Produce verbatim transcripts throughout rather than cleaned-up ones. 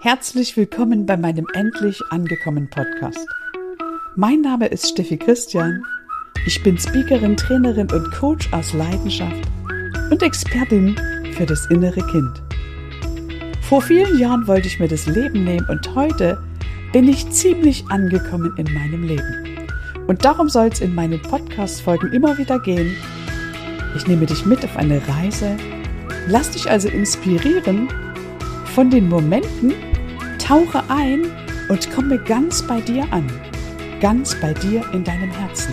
Herzlich willkommen bei meinem Endlich angekommen Podcast. Mein Name ist Steffi Christian. Ich bin Speakerin, Trainerin und Coach aus Leidenschaft und Expertin für das innere Kind. Vor vielen Jahren wollte ich mir das Leben nehmen und heute bin ich ziemlich angekommen in meinem Leben. Und darum soll es in meinen Podcast-Folgen immer wieder gehen. Ich nehme dich mit auf eine Reise, lass dich also inspirieren von den Momenten, tauche ein und komme ganz bei dir an, ganz bei dir in deinem Herzen.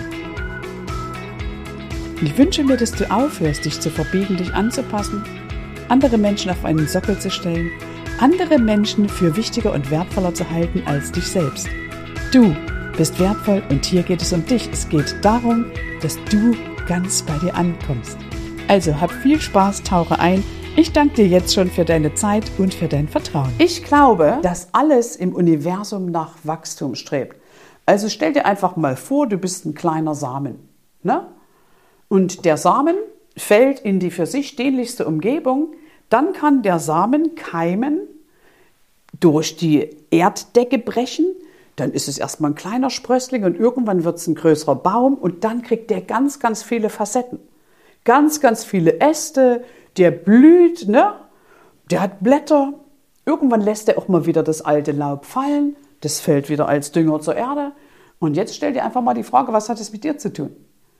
Ich wünsche mir, dass du aufhörst, dich zu verbiegen, dich anzupassen, andere Menschen auf einen Sockel zu stellen, andere Menschen für wichtiger und wertvoller zu halten als dich selbst. Du bist wertvoll und hier geht es um dich. Es geht darum, dass du ganz bei dir ankommst. Also hab viel Spaß, tauche ein. Ich danke dir jetzt schon für deine Zeit und für dein Vertrauen. Ich glaube, dass alles im Universum nach Wachstum strebt. Also stell dir einfach mal vor, du bist ein kleiner Samen, ne? Und der Samen fällt in die für sich dienlichste Umgebung. Dann kann der Samen keimen, durch die Erddecke brechen. Dann ist es erstmal ein kleiner Sprössling und irgendwann wird es ein größerer Baum und dann kriegt der ganz, ganz viele Facetten. Ganz, ganz viele Äste, der blüht, ne? Der hat Blätter. Irgendwann lässt er auch mal wieder das alte Laub fallen. Das fällt wieder als Dünger zur Erde. Und jetzt stell dir einfach mal die Frage, was hat es mit dir zu tun?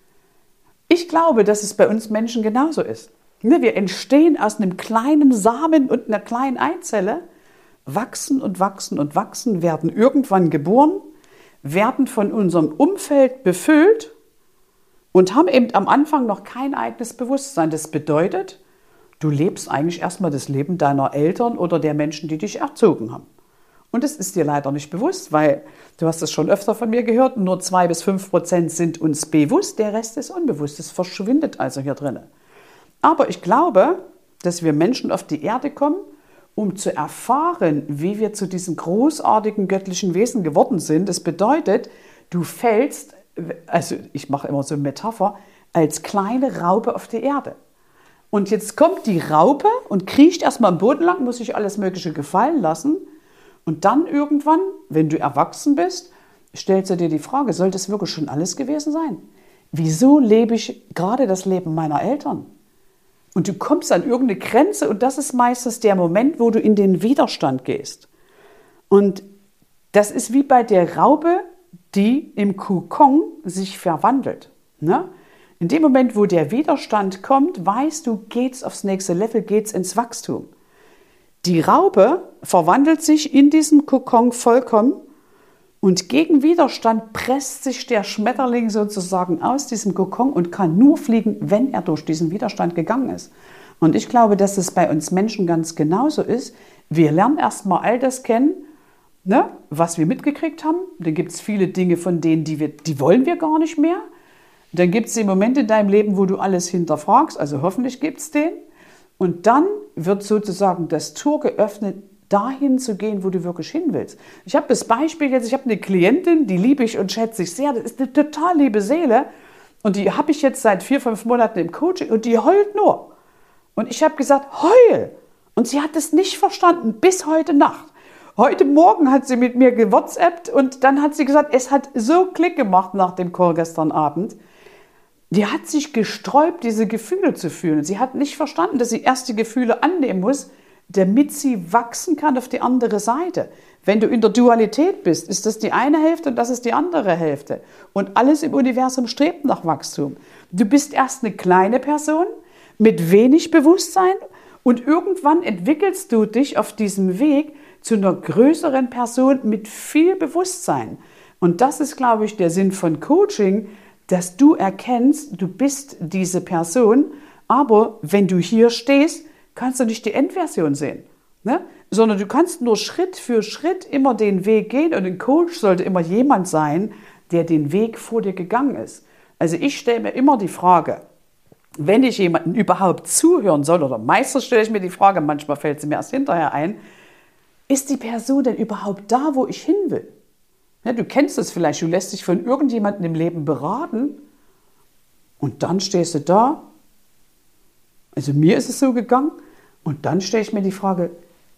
Ich glaube, dass es bei uns Menschen genauso ist. Wir entstehen aus einem kleinen Samen und einer kleinen Eizelle, wachsen und wachsen und wachsen, werden irgendwann geboren, werden von unserem Umfeld befüllt und haben eben am Anfang noch kein eigenes Bewusstsein. Das bedeutet, du lebst eigentlich erstmal das Leben deiner Eltern oder der Menschen, die dich erzogen haben. Und das ist dir leider nicht bewusst, weil du hast es schon öfter von mir gehört, nur zwei bis fünf Prozent sind uns bewusst, der Rest ist unbewusst. Das verschwindet also hier drin. Aber ich glaube, dass wir Menschen auf die Erde kommen, um zu erfahren, wie wir zu diesem großartigen göttlichen Wesen geworden sind. Das bedeutet, du fällst, also ich mache immer so eine Metapher, als kleine Raupe auf die Erde. Und jetzt kommt die Raupe und kriecht erstmal am Boden lang, muss sich alles Mögliche gefallen lassen. Und dann irgendwann, wenn du erwachsen bist, stellst du dir die Frage, soll das wirklich schon alles gewesen sein? Wieso lebe ich gerade das Leben meiner Eltern? Und du kommst an irgendeine Grenze und das ist meistens der Moment, wo du in den Widerstand gehst. Und das ist wie bei der Raupe, die im Kokon sich verwandelt. Ne? In dem Moment, wo der Widerstand kommt, weißt du, geht's aufs nächste Level, geht's ins Wachstum. Die Raupe verwandelt sich in diesem Kokon vollkommen und gegen Widerstand presst sich der Schmetterling sozusagen aus diesem Kokon und kann nur fliegen, wenn er durch diesen Widerstand gegangen ist. Und ich glaube, dass es bei uns Menschen ganz genauso ist. Wir lernen erstmal all das kennen, ne, was wir mitgekriegt haben. Dann gibt es viele Dinge von denen, die, wir, die wollen wir gar nicht mehr. Dann gibt es den Moment in deinem Leben, wo du alles hinterfragst, also hoffentlich gibt es den. Und dann wird sozusagen das Tor geöffnet, dahin zu gehen, wo du wirklich hin willst. Ich habe das Beispiel jetzt, ich habe eine Klientin, die liebe ich und schätze ich sehr, das ist eine total liebe Seele und die habe ich jetzt seit vier, fünf Monaten im Coaching und die heult nur. Und ich habe gesagt, heul! Und sie hat es nicht verstanden bis heute Nacht. Heute Morgen hat sie mit mir gewhatsappt und dann hat sie gesagt, es hat so Klick gemacht nach dem Call gestern Abend. Die hat sich gesträubt, diese Gefühle zu fühlen. Sie hat nicht verstanden, dass sie erst die Gefühle annehmen muss, damit sie wachsen kann auf die andere Seite. Wenn du in der Dualität bist, ist das die eine Hälfte und das ist die andere Hälfte. Und alles im Universum strebt nach Wachstum. Du bist erst eine kleine Person mit wenig Bewusstsein und irgendwann entwickelst du dich auf diesem Weg zu einer größeren Person mit viel Bewusstsein. Und das ist, glaube ich, der Sinn von Coaching, dass du erkennst, du bist diese Person, aber wenn du hier stehst, kannst du nicht die Endversion sehen, ne? Sondern du kannst nur Schritt für Schritt immer den Weg gehen und ein Coach sollte immer jemand sein, der den Weg vor dir gegangen ist. Also ich stelle mir immer die Frage, wenn ich jemandem überhaupt zuhören soll, oder meistens stelle ich mir die Frage, manchmal fällt sie mir erst hinterher ein, ist die Person denn überhaupt da, wo ich hin will? Ja, du kennst es vielleicht, du lässt dich von irgendjemandem im Leben beraten und dann stehst du da. Also mir ist es so gegangen und dann stelle ich mir die Frage,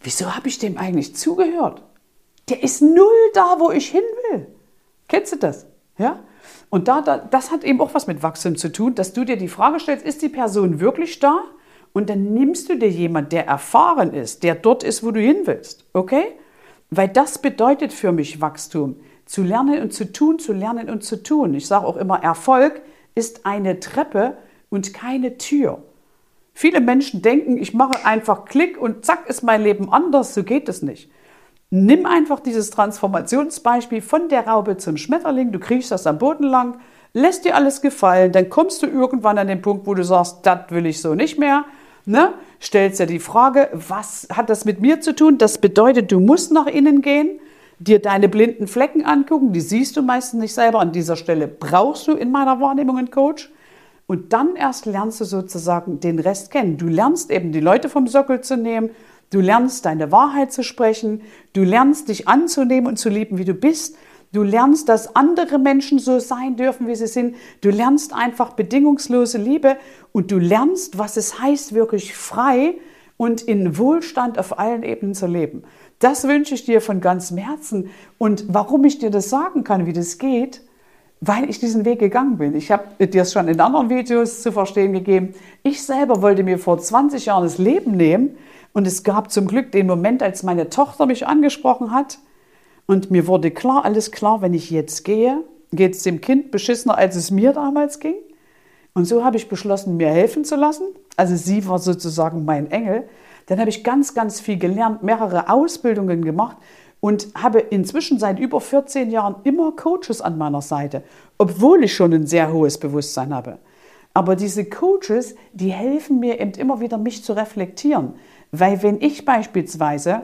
wieso habe ich dem eigentlich zugehört? Der ist null da, wo ich hin will. Kennst du das? Ja? Und da, da, das hat eben auch was mit Wachstum zu tun, dass du dir die Frage stellst, ist die Person wirklich da? Und dann nimmst du dir jemanden, der erfahren ist, der dort ist, wo du hin willst. Okay? Weil das bedeutet für mich Wachstum. Zu lernen und zu tun, zu lernen und zu tun. Ich sage auch immer, Erfolg ist eine Treppe und keine Tür. Viele Menschen denken, ich mache einfach Klick und zack ist mein Leben anders. So geht es nicht. Nimm einfach dieses Transformationsbeispiel von der Raupe zum Schmetterling. Du kriegst das am Boden lang, lässt dir alles gefallen. Dann kommst du irgendwann an den Punkt, wo du sagst, das will ich so nicht mehr. Ne? Stellst dir die Frage, was hat das mit mir zu tun? Das bedeutet, du musst nach innen gehen, dir deine blinden Flecken angucken. Die siehst du meistens nicht selber. An dieser Stelle brauchst du in meiner Wahrnehmung einen Coach. Und dann erst lernst du sozusagen den Rest kennen. Du lernst eben die Leute vom Sockel zu nehmen. Du lernst deine Wahrheit zu sprechen. Du lernst dich anzunehmen und zu lieben, wie du bist. Du lernst, dass andere Menschen so sein dürfen, wie sie sind. Du lernst einfach bedingungslose Liebe und du lernst, was es heißt, wirklich frei und in Wohlstand auf allen Ebenen zu leben. Das wünsche ich dir von ganzem Herzen. Und warum ich dir das sagen kann, wie das geht, weil ich diesen Weg gegangen bin. Ich habe dir es schon in anderen Videos zu verstehen gegeben. Ich selber wollte mir vor zwanzig Jahren das Leben nehmen und es gab zum Glück den Moment, als meine Tochter mich angesprochen hat und mir wurde klar, alles klar, wenn ich jetzt gehe, geht es dem Kind beschissener, als es mir damals ging. Und so habe ich beschlossen, mir helfen zu lassen. Also sie war sozusagen mein Engel. Dann habe ich ganz, ganz viel gelernt, mehrere Ausbildungen gemacht und habe inzwischen seit über vierzehn Jahren immer Coaches an meiner Seite, obwohl ich schon ein sehr hohes Bewusstsein habe. Aber diese Coaches, die helfen mir eben immer wieder, mich zu reflektieren. Weil wenn ich beispielsweise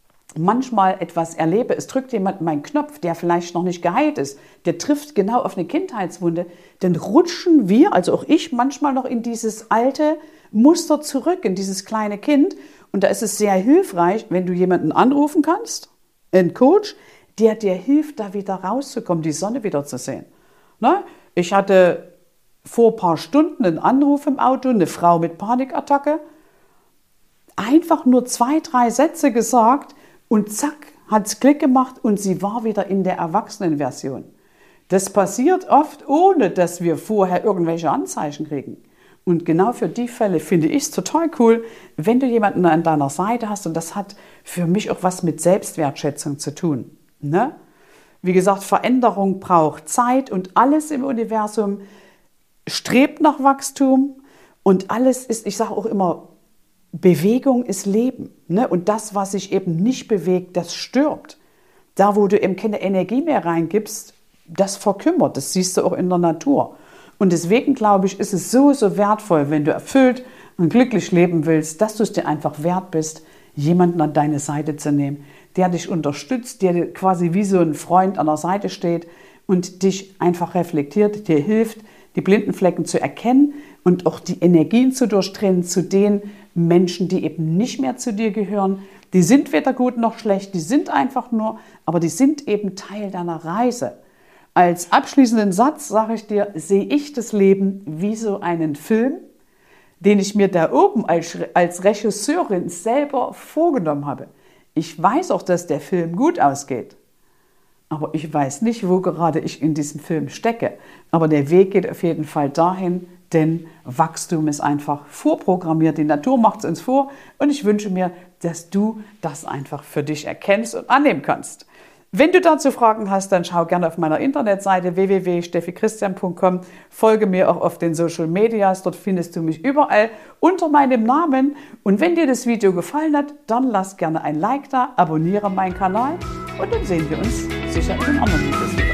manchmal etwas erlebe, es drückt jemand meinen Knopf, der vielleicht noch nicht geheilt ist, der trifft genau auf eine Kindheitswunde, dann rutschen wir, also auch ich, manchmal noch in dieses alte Muster zurück, in dieses kleine Kind. Und da ist es sehr hilfreich, wenn du jemanden anrufen kannst, einen Coach, der dir hilft, da wieder rauszukommen, die Sonne wieder zu sehen. Ne? Ich hatte vor ein paar Stunden einen Anruf im Auto, eine Frau mit Panikattacke, einfach nur zwei, drei Sätze gesagt und zack, hat es Klick gemacht und sie war wieder in der Erwachsenenversion. Das passiert oft, ohne dass wir vorher irgendwelche Anzeichen kriegen. Und genau für die Fälle finde ich es total cool, wenn du jemanden an deiner Seite hast. Und das hat für mich auch was mit Selbstwertschätzung zu tun. Ne? Wie gesagt, Veränderung braucht Zeit und alles im Universum strebt nach Wachstum. Und alles ist, ich sage auch immer, Bewegung ist Leben. Ne? Und das, was sich eben nicht bewegt, das stirbt. Da, wo du eben keine Energie mehr reingibst, das verkümmert. Das siehst du auch in der Natur. Und deswegen, glaube ich, ist es so, so wertvoll, wenn du erfüllt und glücklich leben willst, dass du es dir einfach wert bist, jemanden an deine Seite zu nehmen, der dich unterstützt, der dir quasi wie so ein Freund an der Seite steht und dich einfach reflektiert, dir hilft, die blinden Flecken zu erkennen und auch die Energien zu durchtrennen zu den Menschen, die eben nicht mehr zu dir gehören. Die sind weder gut noch schlecht, die sind einfach nur, aber die sind eben Teil deiner Reise. Als abschließenden Satz sage ich dir, sehe ich das Leben wie so einen Film, den ich mir da oben als, als Regisseurin selber vorgenommen habe. Ich weiß auch, dass der Film gut ausgeht, aber ich weiß nicht, wo gerade ich in diesem Film stecke. Aber der Weg geht auf jeden Fall dahin, denn Wachstum ist einfach vorprogrammiert. Die Natur macht es uns vor und ich wünsche mir, dass du das einfach für dich erkennst und annehmen kannst. Wenn du dazu Fragen hast, dann schau gerne auf meiner Internetseite w w w punkt steffi christian punkt com. Folge mir auch auf den Social Medias, dort findest du mich überall unter meinem Namen. Und wenn dir das Video gefallen hat, dann lass gerne ein Like da, abonniere meinen Kanal und dann sehen wir uns sicher in den anderen Videos.